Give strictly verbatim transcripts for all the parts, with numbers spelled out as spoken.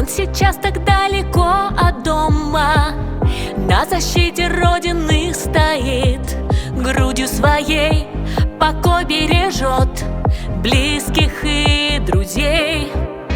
сейчас так далеко от дома, на защите Родины стоит, грудью своей покой бережет близких и друзей.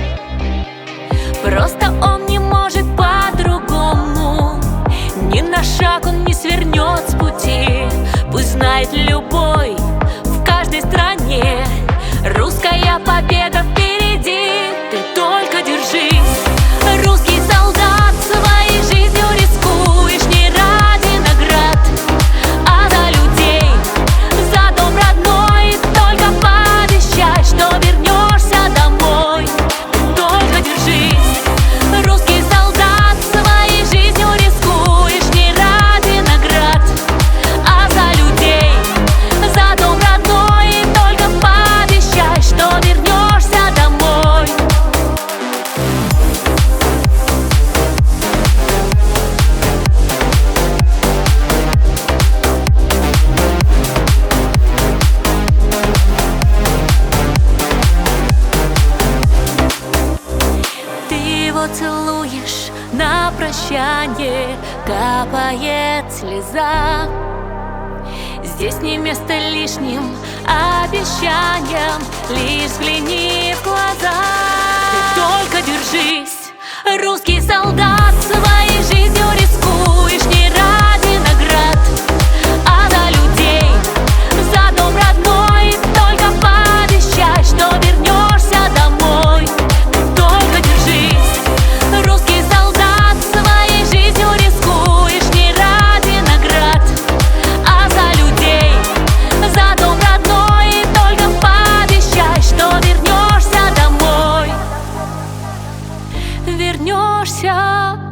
Просто он не может по-другому, ни на шаг он не свернет с пути. Пусть знает любой в каждой стране, русская победа впереди. Ты только держись, русский солдат, своей жизнью рискуешь не ради наград, а за людей, за дом родной. Только пообещай, что вернешься домой. Только держись, русский солдат, своей жизнью рискуешь не ради наград, а за людей, за дом родной. Только пообещай, что вернешься домой. Ты его целуешь на прощание, капает слеза. Здесь не место лишним обещаниям, лишь взгляни в глаза. Ты только держись, русский солдат, своей жизнью рискуешь не ради наград, а за людей, за дом родной. Только пообещай, что вернешься домой. Только держись, русский солдат, своей жизнью рискуешь не ради наград, а за людей, за дом родной. Только пообещай, что вернешься домой. Вернешься